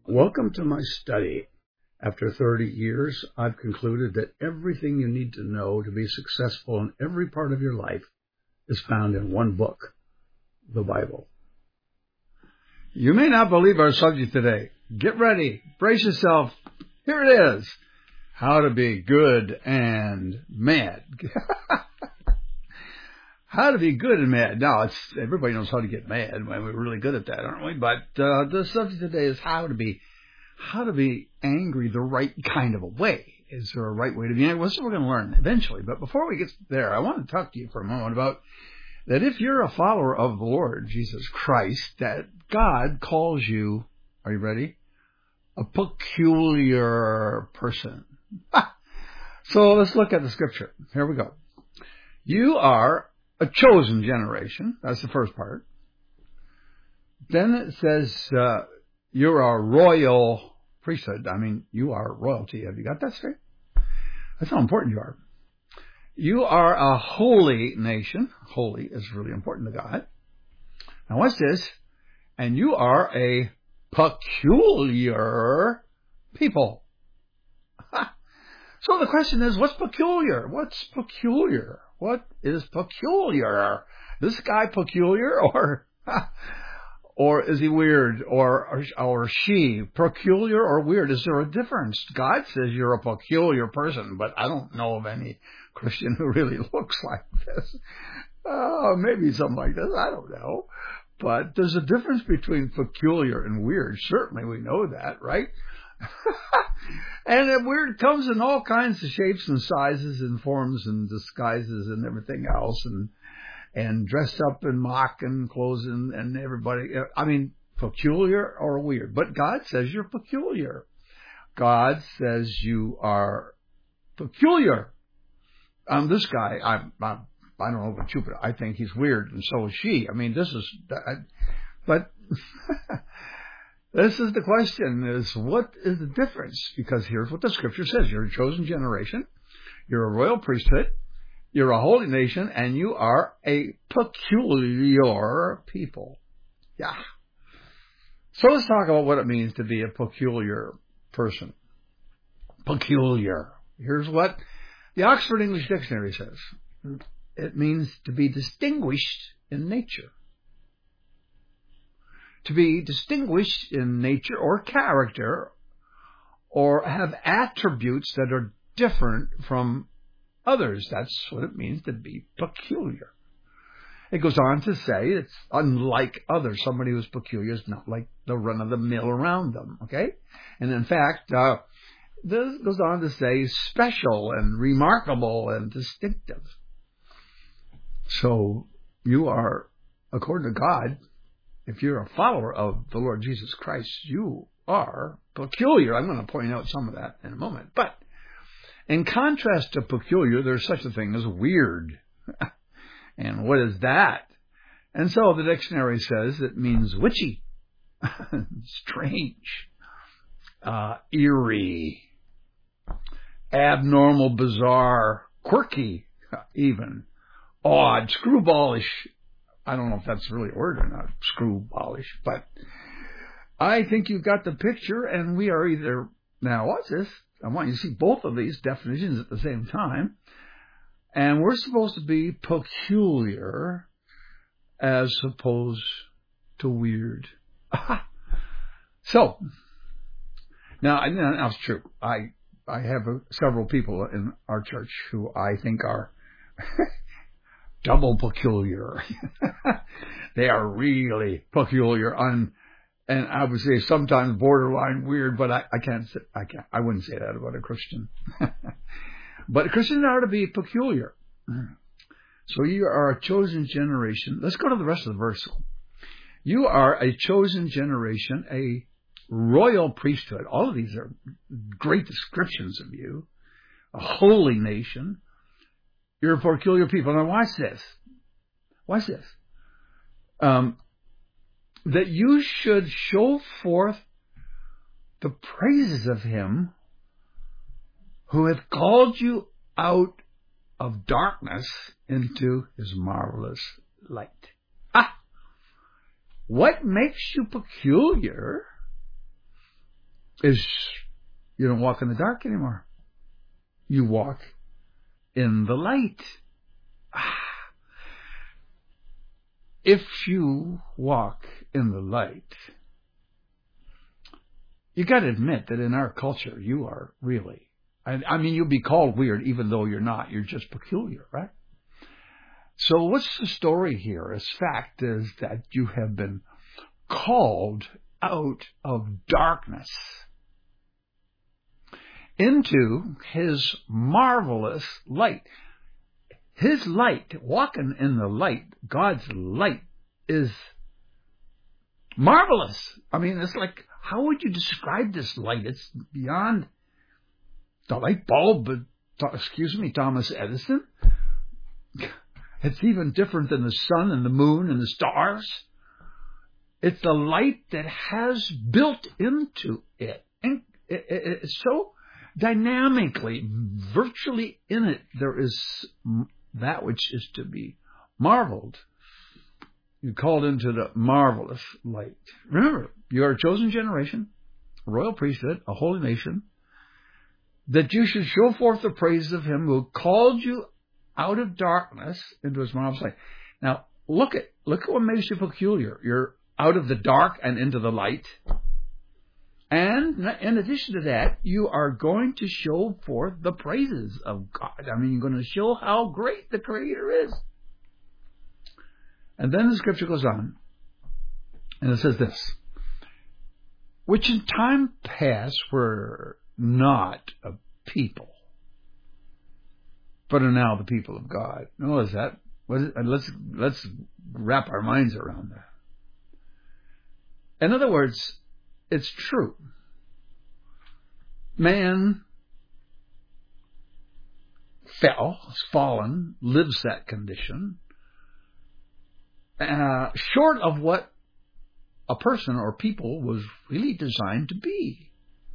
Welcome to my study. After 30 years, I've concluded that everything you need to know to be successful in every part of your life is found in one book, the Bible. You may not believe our subject today. Get ready. Brace yourself. Here it is. How to be good and mad. How to be good and mad. Now, everybody knows how to get mad. We're really good at that, aren't we? But the subject today is how to be angry the right kind of a way. Is there a right way to be angry? Well, that's what we're going to learn eventually. But before we get there, I want to talk to you for a moment about that if you're a follower of the Lord Jesus Christ, that God calls you, are you ready? A peculiar person. So let's look at the scripture. Here we go. You are a chosen generation. That's the first part. Then it says you're a royal priesthood. I mean, you are royalty. Have you got that straight? That's how important you are. You are a holy nation. Holy is really important to God. Now what's this? And you are a peculiar people. So the question is, what's peculiar? What's peculiar? What is peculiar? This guy peculiar, or is he weird, or she peculiar or weird? Is there a difference? God says you're a peculiar person, but I don't know of any Christian who really looks like this. Maybe something like this. I don't know. But there's a difference between peculiar and weird. Certainly we know that, right? And that weird comes in all kinds of shapes and sizes and forms and disguises and everything else, and dressed up in mock and clothes and everybody. I mean, peculiar or weird. But God says you're peculiar. God says you are peculiar. This guy, I don't know about you, but I think he's weird, and so is she. I mean, but this is the question, is what is the difference? Because here's what the scripture says. You're a chosen generation. You're a royal priesthood. You're a holy nation, and you are a peculiar people. Yeah. So let's talk about what it means to be a peculiar person. Peculiar. Here's what the Oxford English Dictionary says. It means to be distinguished in nature. To be distinguished in nature or character, or have attributes that are different from others. That's what it means to be peculiar. It goes on to say it's unlike others. Somebody who's peculiar is not like the run-of-the-mill around them, okay? And in fact, this goes on to say special and remarkable and distinctive. So you are, according to God, if you're a follower of the Lord Jesus Christ, you are peculiar. I'm going to point out some of that in a moment. But in contrast to peculiar, there's such a thing as weird. And what is that? And so the dictionary says it means witchy, strange, eerie, abnormal, bizarre, quirky, even, odd, screwballish. I don't know if that's really a word or not, screwballish, but I think you've got the picture, and we are either, now watch this, I want you to see both of these definitions at the same time, and we're supposed to be peculiar as opposed to weird. So, now it's true, I have several people in our church who I think are double peculiar. They are really peculiar, and I would say sometimes borderline weird, but I wouldn't say that about a Christian. But Christians are to be peculiar. So you are a chosen generation. Let's go to the rest of the verse. You are a chosen generation, a royal priesthood. All of these are great descriptions of you. A holy nation. You're a peculiar people. Now watch this. Watch this. That you should show forth the praises of him who hath called you out of darkness into his marvelous light. What makes you peculiar is you don't walk in the dark anymore. You walk in the light. If you walk in the light, you got to admit that in our culture, you are really, I mean, you'll be called weird even though you're not. You're just peculiar, right? So what's the story here? As fact is that you have been called out of darkness into His marvelous light. His light, walking in the light, God's light, is marvelous. I mean, it's like, how would you describe this light? It's beyond the light bulb, Thomas Edison. It's even different than the sun and the moon and the stars. It's the light that has built into it. And it's so dynamically, virtually in it, there is that which is to be marveled. You're called into the marvelous light. Remember, you are a chosen generation, a royal priesthood, a holy nation, that you should show forth the praises of Him who called you out of darkness into His marvelous light. Now, look at what makes you peculiar. You're out of the dark and into the light. And in addition to that, you are going to show forth the praises of God. I mean, you're going to show how great the Creator is. And then the scripture goes on, and it says this, which in time past were not a people, but are now the people of God. Notice that. Let's wrap our minds around that. In other words, it's true. Man has fallen, lives that condition, short of what a person or people was really designed to be.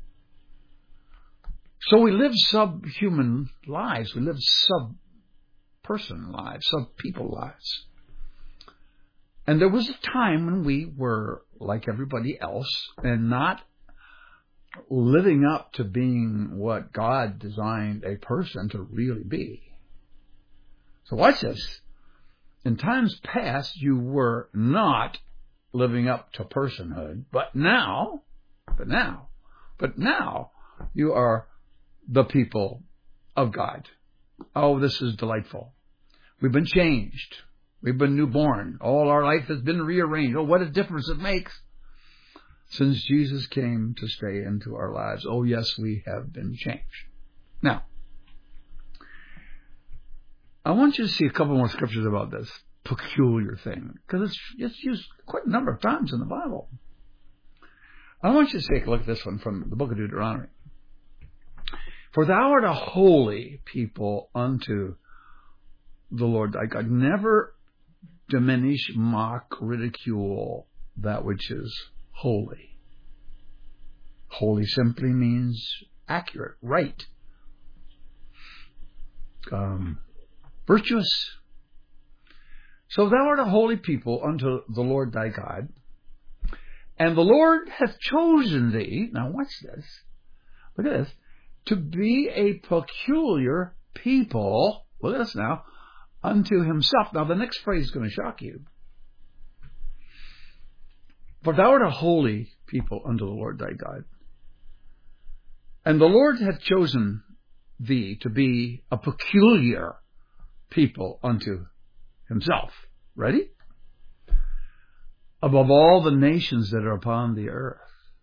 So we live subhuman lives. We live sub-person lives, sub-people lives. And there was a time when we were like everybody else and not living up to being what God designed a person to really be. So watch this. In times past, you were not living up to personhood, but now, you are the people of God. Oh, this is delightful. We've been changed. We've been newborn. All our life has been rearranged. Oh, what a difference it makes since Jesus came to stay into our lives. Oh, yes, we have been changed. Now, I want you to see a couple more scriptures about this peculiar thing, because it's used quite a number of times in the Bible. I want you to take a look at this one from the book of Deuteronomy. For thou art a holy people unto the Lord thy God. Never diminish, mock, ridicule that which is holy. Holy simply means accurate, right, virtuous. So thou art a holy people unto the Lord thy God, and the Lord hath chosen thee, now watch this, look at this, to be a peculiar people, look at this now, unto Himself. Now the next phrase is going to shock you. For thou art a holy people unto the Lord thy God, and the Lord hath chosen thee to be a peculiar people unto Himself. Ready? Above all the nations that are upon the earth.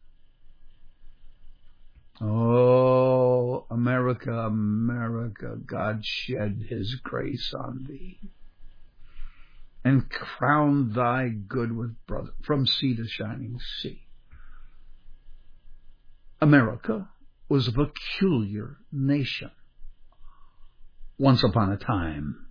Oh, America, America, God shed His grace on thee and crowned thy good with brother from sea to shining sea. America was a peculiar nation once upon a time.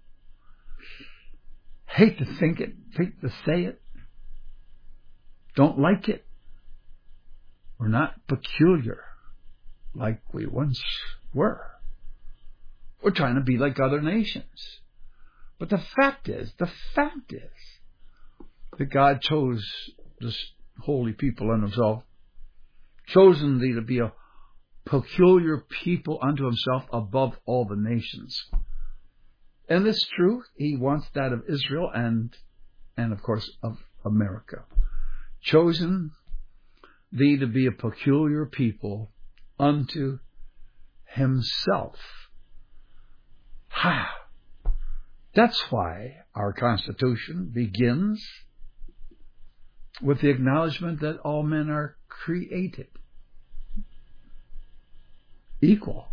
Hate to think it, hate to say it, don't like it. We're not peculiar like we once were. We're trying to be like other nations. But the fact is that God chose this holy people unto Himself, chosen thee to be a peculiar people unto himself above all the nations. And it's true. He wants that of Israel and of course of America. Chosen thee to be a peculiar people unto himself. That's why our Constitution begins with the acknowledgement that all men are created equal.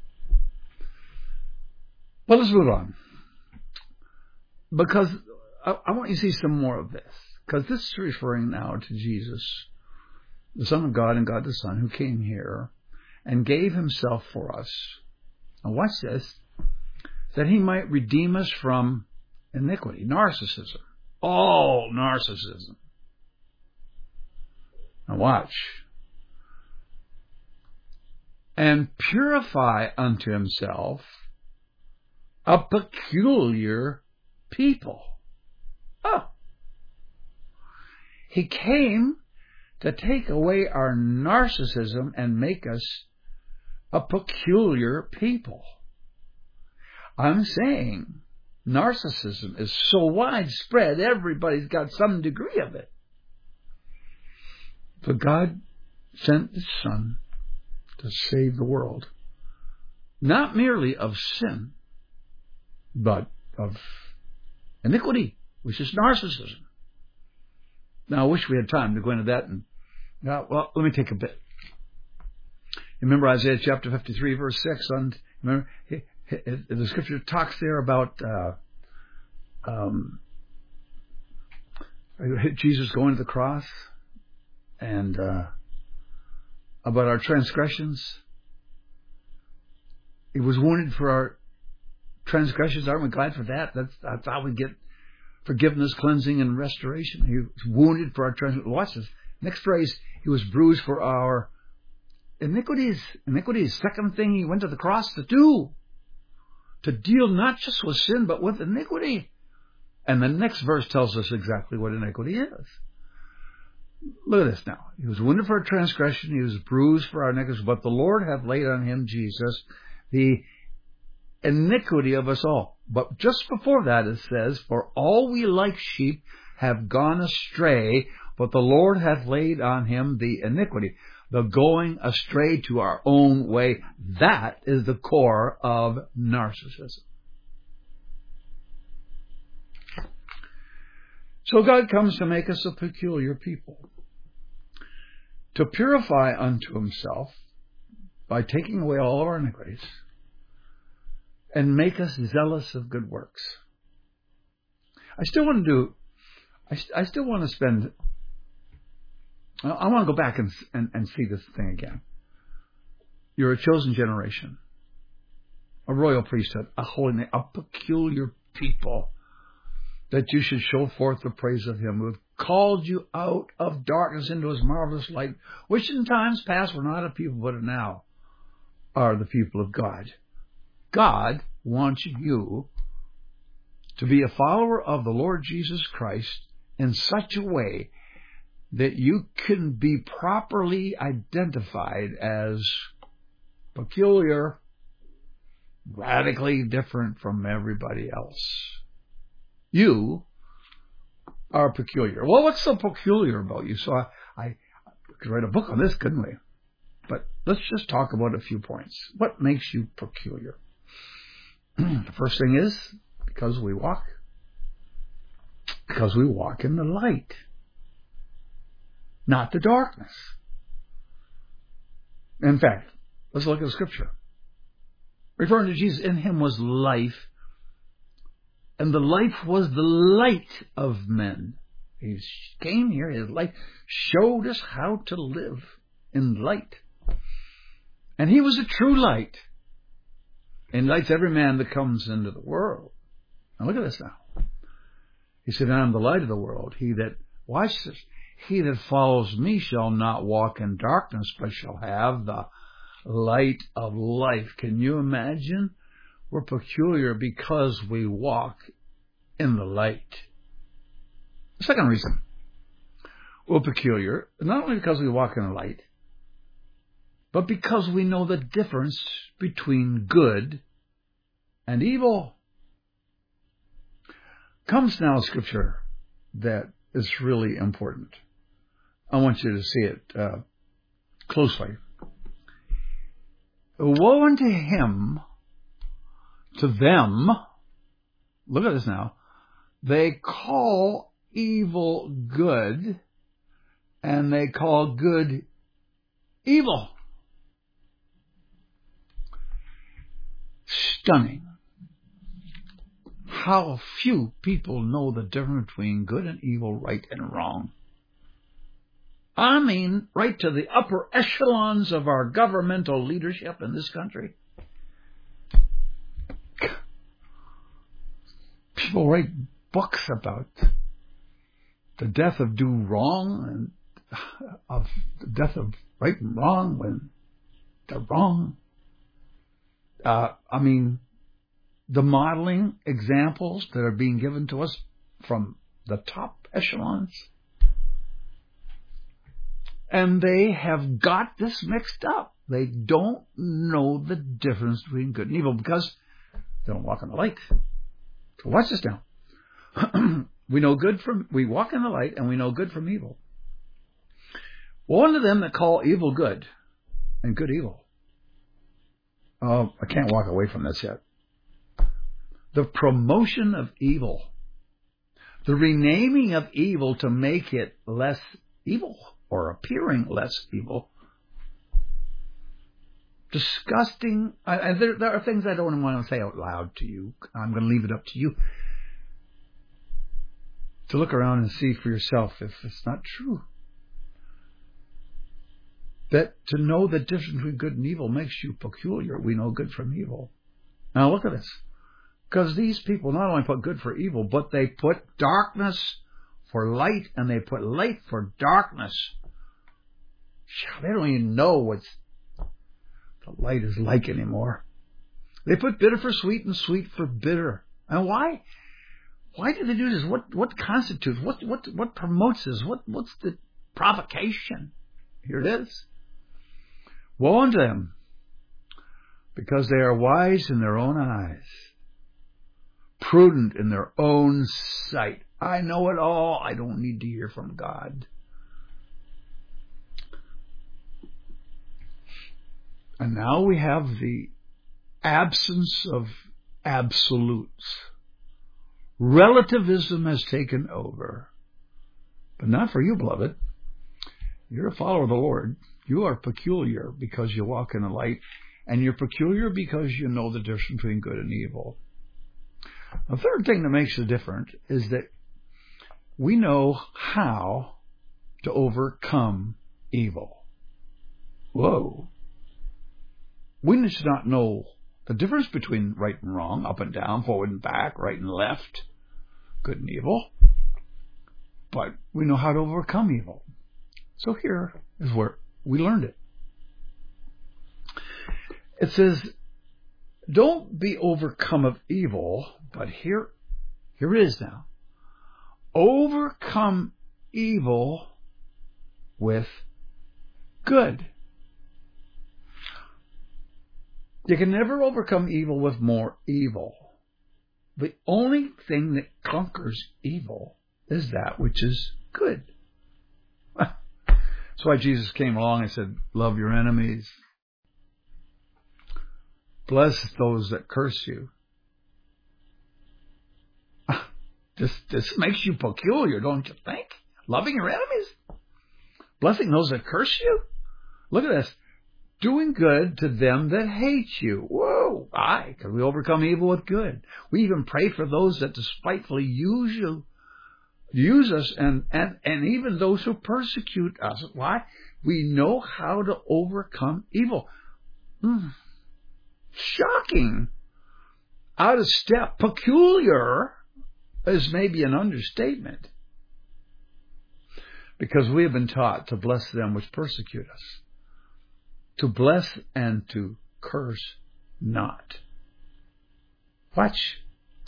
But let's move on. Because I want you to see some more of this. Because this is referring now to Jesus, the Son of God and God the Son, who came here and gave himself for us. Now watch this. That he might redeem us from iniquity, narcissism. All narcissism. Now watch. And purify unto himself a peculiar people. Oh. He came to take away our narcissism and make us a peculiar people. I'm saying narcissism is so widespread, everybody's got some degree of it. But God sent His Son to save the world, not merely of sin, but of iniquity, which is narcissism. Now, I wish we had time to go into that. Well, let me take a bit. Remember Isaiah chapter 53, verse 6. Remember, the scripture talks there about Jesus going to the cross and about our transgressions. He was wounded for our transgressions. Aren't we glad for that? That's how we get forgiveness, cleansing, and restoration. He was wounded for our transgressions. Watch this. Next phrase, he was bruised for our iniquities. Iniquities. Second thing he went to the cross to do. To deal not just with sin, but with iniquity. And the next verse tells us exactly what iniquity is. Look at this now. He was wounded for our transgression. He was bruised for our iniquities. But the Lord hath laid on him, Jesus, the iniquity of us all. But just before that it says, for all we like sheep have gone astray, but the Lord hath laid on him the iniquity. The going astray to our own way, that is the core of narcissism. So God comes to make us a peculiar people, to purify unto himself by taking away all of our iniquities and make us zealous of good works. I still want to spend... I want to go back and see this thing again. You're a chosen generation, a royal priesthood, a holy nation, a peculiar people, that you should show forth the praise of him who hath called you out of darkness into his marvelous light, which in times past were not a people, but now are the people of God. God wants you to be a follower of the Lord Jesus Christ in such a way that you can be properly identified as peculiar, radically different from everybody else. You are peculiar. Well, what's so peculiar about you? So I could write a book on this, couldn't we? But let's just talk about a few points. What makes you peculiar? The first thing is because we walk in the light, not the darkness. In fact, let's look at the scripture. Referring to Jesus, in him was life, and the life was the light of men. He came here, his light showed us how to live in light. And he was a true light. And lights every man that comes into the world. Now look at this now. He said, I am the light of the world. He that, watch this, he that follows me shall not walk in darkness, but shall have the light of life. Can you imagine? We're peculiar because we walk in the light. The second reason we're peculiar, not only because we walk in the light, but because we know the difference between good and evil. Comes now a scripture that is really important. I want you to see it closely. Woe unto him, to them, look at this now, they call evil good, and they call good evil. Stunning. How few people know the difference between good and evil, right and wrong. I mean, right to the upper echelons of our governmental leadership in this country. People write books about the death of do wrong and of the death of right and wrong when they're wrong. I mean, the modeling examples that are being given to us from the top echelons. And they have got this mixed up. They don't know the difference between good and evil because they don't walk in the light. So watch this now. We walk in the light and we know good from evil. One of them that call evil good and good evil. Oh, I can't walk away from this yet. The promotion of evil. The renaming of evil to make it less evil or appearing less evil. Disgusting. There are things I don't want to say out loud to you. I'm going to leave it up to you to look around and see for yourself if it's not true. That to know the difference between good and evil makes you peculiar. We know good from evil. Now look at this. Because these people not only put good for evil, but they put darkness for light, and they put light for darkness. They don't even know what the light is like anymore. They put bitter for sweet and sweet for bitter. And why? Why do they do this? What constitutes? What promotes this? What's the provocation? Here it is. Woe unto them, because they are wise in their own eyes, prudent in their own sight. I know it all. I don't need to hear from God. And now we have the absence of absolutes. Relativism has taken over. But not for you, beloved. You're a follower of the Lord. You are peculiar because you walk in the light, and you're peculiar because you know the difference between good and evil. The third thing that makes it different is that we know how to overcome evil. Whoa. We should not know the difference between right and wrong, up and down, forward and back, right and left, good and evil. But we know how to overcome evil. So here is where we learned it. It says, don't be overcome of evil, but here it is now. Overcome evil with good. You can never overcome evil with more evil. The only thing that conquers evil is that which is good. That's why Jesus came along and said, love your enemies. Bless those that curse you. This makes you peculiar, don't you think? Loving your enemies. Blessing those that curse you. Look at this. Doing good to them that hate you. Whoa. Aye, because we overcome evil with good. We even pray for those that despitefully use us, and even those who persecute us. Why? We know how to overcome evil. Shocking. Out of step. Peculiar is maybe an understatement. Because we have been taught to bless them which persecute us. To bless and to curse not. Watch.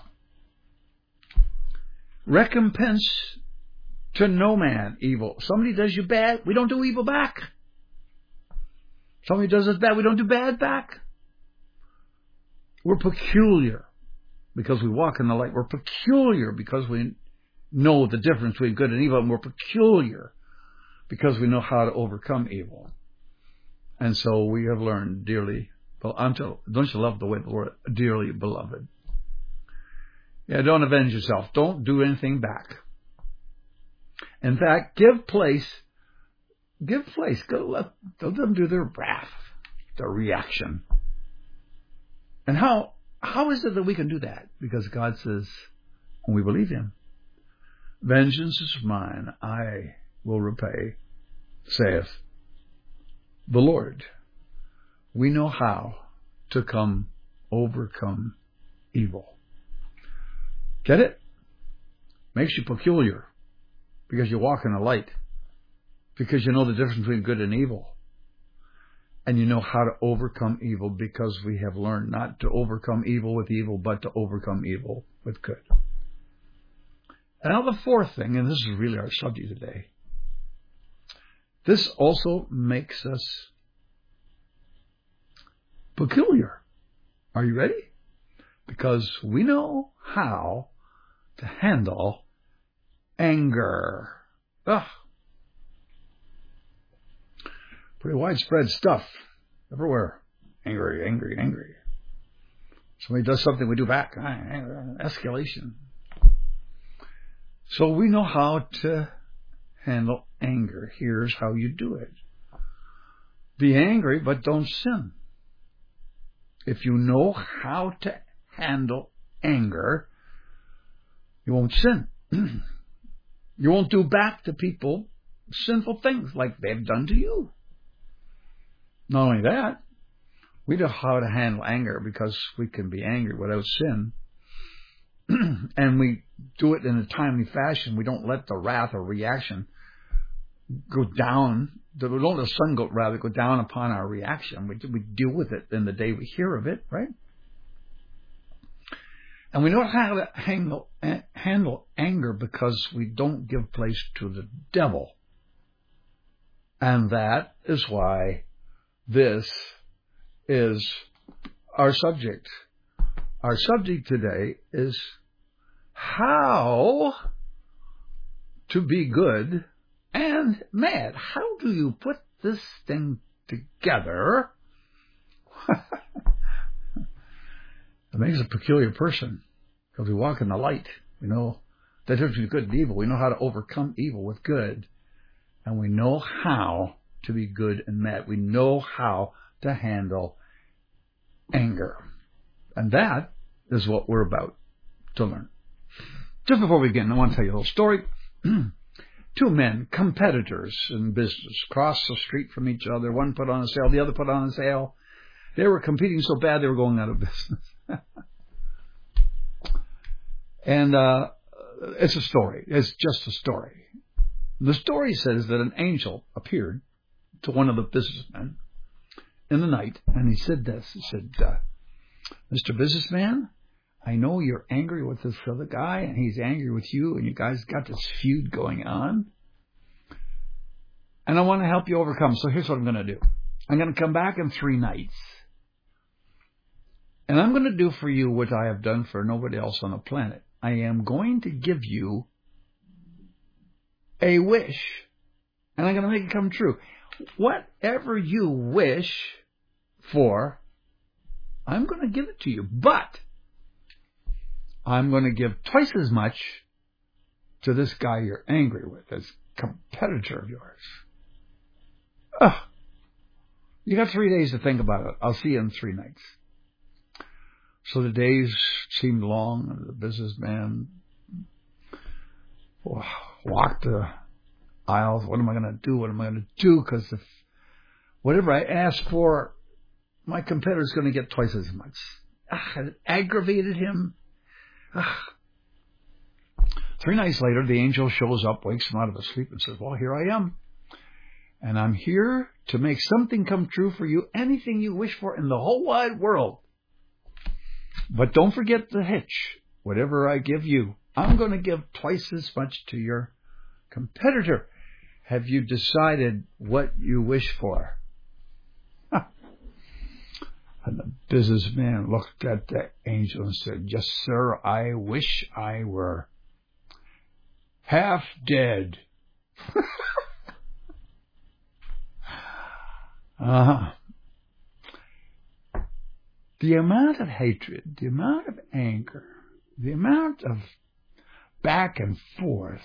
Recompense to no man evil. Somebody does you bad, we don't do evil back. Somebody does us bad, we don't do bad back. We're peculiar because we walk in the light. We're peculiar because we know the difference between good and evil. And we're peculiar because we know how to overcome evil. And so we have learned dearly. Well, don't you love the way the Lord, dearly beloved? Yeah, don't avenge yourself. Don't do anything back. In fact, give place. Go let them do their wrath, their reaction. And how is it that we can do that? Because God says, when we believe Him, vengeance is mine, I will repay, saith the Lord. We know how to overcome evil. Get it? Makes you peculiar because you walk in the light, because you know the difference between good and evil. And you know how to overcome evil because we have learned not to overcome evil with evil, but to overcome evil with good. And now the fourth thing, and this is really our subject today, this also makes us peculiar. Are you ready? Because we know how to handle anger. Pretty widespread stuff everywhere. Angry. Somebody does something, we do back. Escalation. So we know how to handle anger. Here's how you do it. Be angry, but don't sin. If you know how to handle anger, you won't sin. You won't do back to people sinful things like they've done to you. Not only that, we know how to handle anger because we can be angry without sin. And we do it in a timely fashion. We don't let the wrath or reaction go down. We don't let the sun go down upon our reaction. We deal with it in the day we hear of it, right? And we know how to handle anger because we don't give place to the devil. And that is why this is our subject. Our subject today is how to be good and mad. How do you put this thing together? It makes a peculiar person because we walk in the light. We know the difference between good and evil. We know how to overcome evil with good. And we know how to be good and mad. We know how to handle anger. And that is what we're about to learn. Just before we begin, I want to tell you a little story. Two men, competitors in business, crossed the street from each other. One put on a sale, the other put on a sale. They were competing so bad they were going out of business. And it's a story. It's just a story. The story says that an angel appeared to one of the businessmen in the night, and he said this. He said, Mr. Businessman, I know you're angry with this other guy, and he's angry with you, and you guys got this feud going on. And I want to help you overcome. So here's what I'm going to do. I'm going to come back in 3 nights. And I'm going to do for you what I have done for nobody else on the planet. I am going to give you a wish, and I'm going to make it come true. Whatever you wish for, I'm going to give it to you. But I'm going to give twice as much to this guy you're angry with, this competitor of yours. You got 3 days to think about it. I'll see you in 3 nights. So the days seemed long, and the businessman walked the aisles. What am I going to do? Because if whatever I ask for, my competitor's going to get twice as much. It aggravated him. 3 nights later, the angel shows up, wakes him out of his sleep, and says, well, here I am. And I'm here to make something come true for you, anything you wish for in the whole wide world. But don't forget the hitch. Whatever I give you, I'm going to give twice as much to your competitor. Have you decided what you wish for? And the businessman looked at the angel and said, yes, sir, I wish I were half dead. The amount of hatred, the amount of anger, the amount of back and forth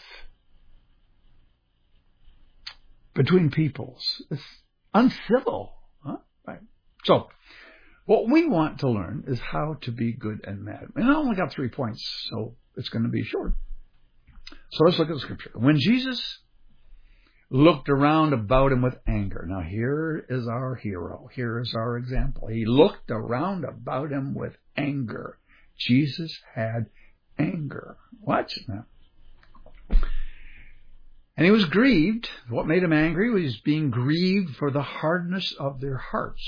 between peoples is uncivil. Huh? Right. So, what we want to learn is how to be good and mad. And I only got 3 points, so it's going to be short. So let's look at the scripture. When Jesus looked around about him with anger. Now here is our hero. Here is our example. He looked around about him with anger. Jesus had anger. Watch now. And he was grieved. What made him angry was being grieved for the hardness of their hearts.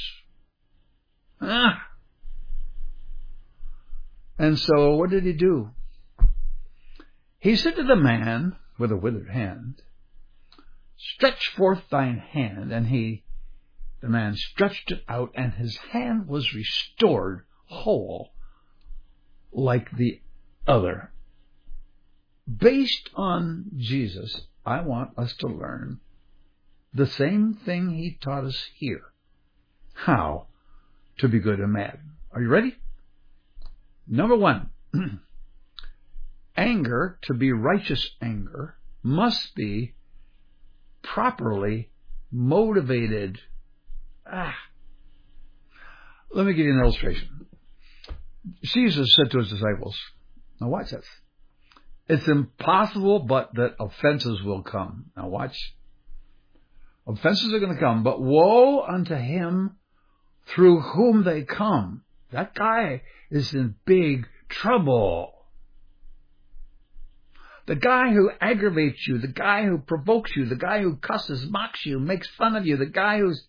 And so what did he do? He said to the man with a withered hand, stretch forth thine hand. And the man stretched it out, and his hand was restored whole like the other. Based on Jesus, I want us to learn the same thing he taught us here. How to be good and mad. Are you ready? Number 1, anger, to be righteous anger, must be properly motivated. Let me give you an illustration. Jesus said to his disciples, now watch this. It's impossible but that offenses will come. Now watch. Offenses are going to come, but woe unto him through whom they come. That guy is in big trouble. The guy who aggravates you, the guy who provokes you, the guy who cusses, mocks you, makes fun of you, the guy who's...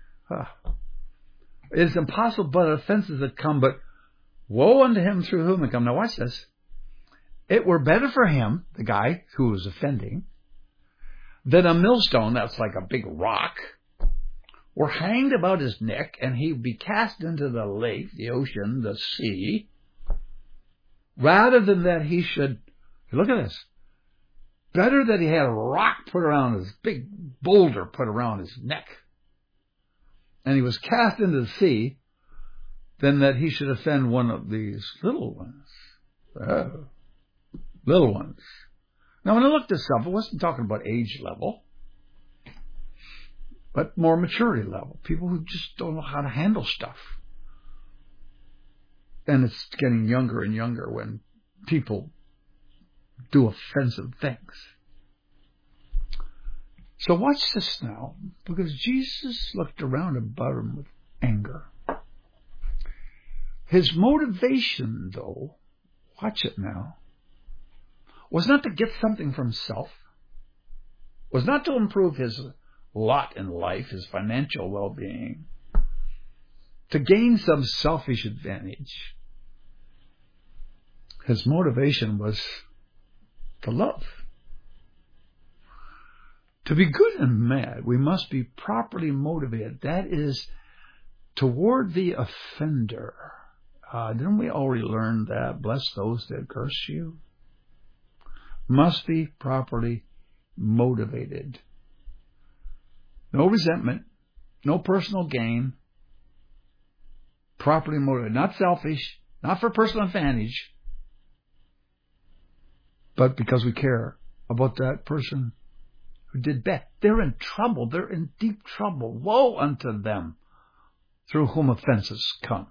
it's impossible but offenses that come, but woe unto him through whom they come. Now watch this. It were better for him, the guy who was offending, that a millstone, that's like a big rock, were hanged about his neck, and he would be cast into the lake, the ocean, the sea, rather than that he should... Look at this. Better that he had a rock put around his, big boulder put around his neck, and he was cast into the sea, than that he should offend one of these little ones. Little ones. Now, when I looked this up, I wasn't talking about age level, but more maturity level. People who just don't know how to handle stuff. And it's getting younger and younger when people do offensive things. So watch this now, because Jesus looked around about him with anger. His motivation, though, watch it now, was not to get something for himself, was not to improve his lot in life, his financial well-being, to gain some selfish advantage. His motivation was to love. To be good and mad, we must be properly motivated. That is, toward the offender. Didn't we already learn that? Bless those that curse you. Must be properly motivated. No resentment, no personal gain. Properly motivated. Not selfish, not for personal advantage, but because we care about that person who did bad. They're in trouble. They're in deep trouble. Woe unto them through whom offenses come.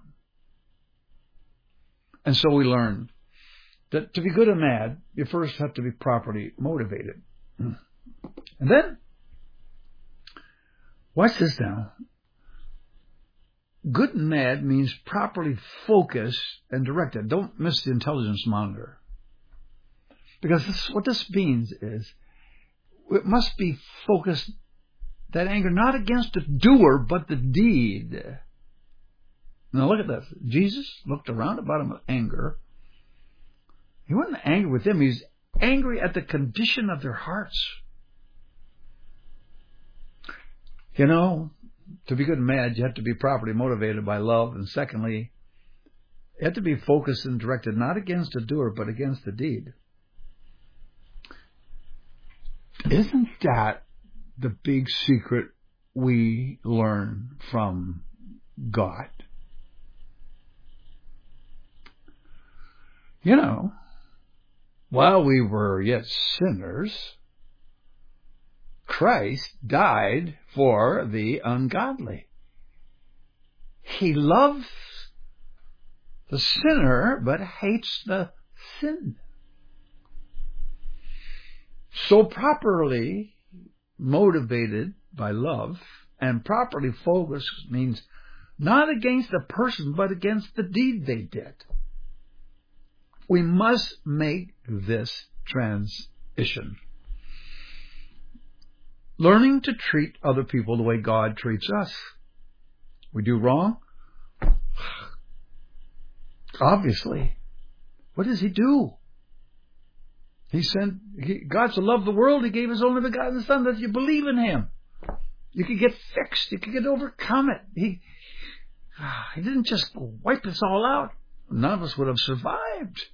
And so we learn that to be good and mad, you first have to be properly motivated. And then, watch this now. Good and mad means properly focused and directed. Don't miss the intelligence monitor. Because what this means is, it must be focused, that anger, not against the doer, but the deed. Now look at this. Jesus looked around about him with anger. He wasn't angry with them. He was angry at the condition of their hearts. You know, to be good and mad, you have to be properly motivated by love. And secondly, you have to be focused and directed not against the doer, but against the deed. Isn't that the big secret we learn from God? You know, while we were yet sinners, Christ died for the ungodly. He loves the sinner, but hates the sin. So properly motivated by love and properly focused means not against the person, but against the deed they did. We must make this transition. Learning to treat other people the way God treats us. We do wrong? Obviously. What does He do? God so loved the world, He gave His only begotten Son, that you believe in Him. You could get fixed. You could get overcome it. He didn't just wipe us all out. None of us would have survived.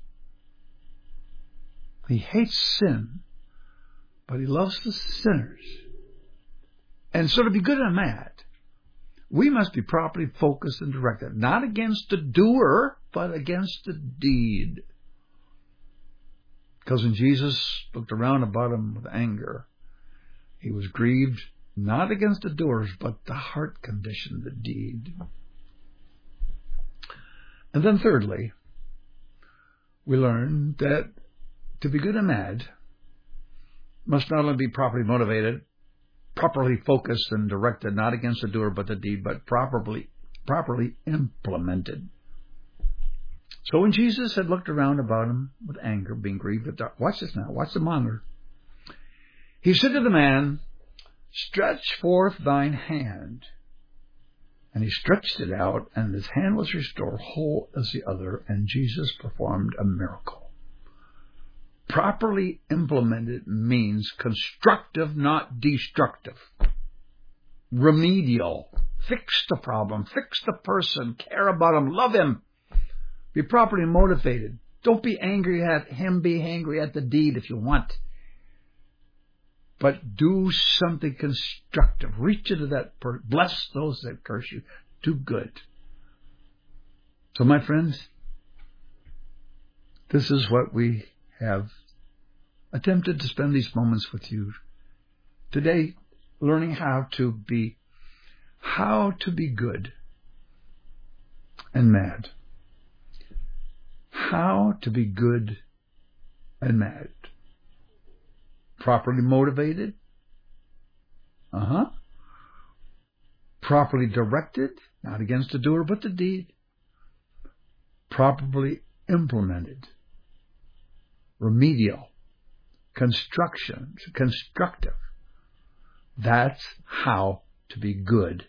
He hates sin, but He loves the sinners. And so to be good and mad, we must be properly focused and directed, not against the doer, but against the deed. Because when Jesus looked around about Him with anger, He was grieved not against the doers, but the heart condition, the deed. And then thirdly, we learn that to be good and mad must not only be properly motivated, properly focused and directed, not against the doer but the deed, but properly implemented. So when Jesus had looked around about Him with anger, being grieved at the... Watch this now. Watch the monitor. He said to the man, "Stretch forth thine hand." And he stretched it out, and his hand was restored whole as the other, and Jesus performed a miracle. Properly implemented means constructive, not destructive. Remedial. Fix the problem. Fix the person. Care about him. Love him. Be properly motivated. Don't be angry at him. Be angry at the deed if you want. But do something constructive. Reach into that person. Bless those that curse you. Do good. So, my friends, this is what we have attempted to spend these moments with you today, learning how to be good and mad. How to be good and mad. Properly motivated. Properly directed, not against the doer but the deed. Properly implemented. Remedial. Constructive. That's how to be good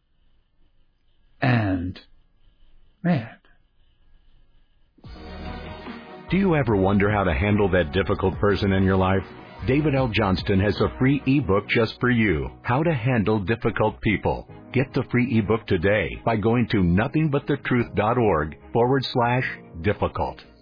and mad. Do you ever wonder how to handle that difficult person in your life? David L. Johnston has a free ebook just for you, How to Handle Difficult People. Get the free ebook today by going to nothingbuthetruth.org/difficult.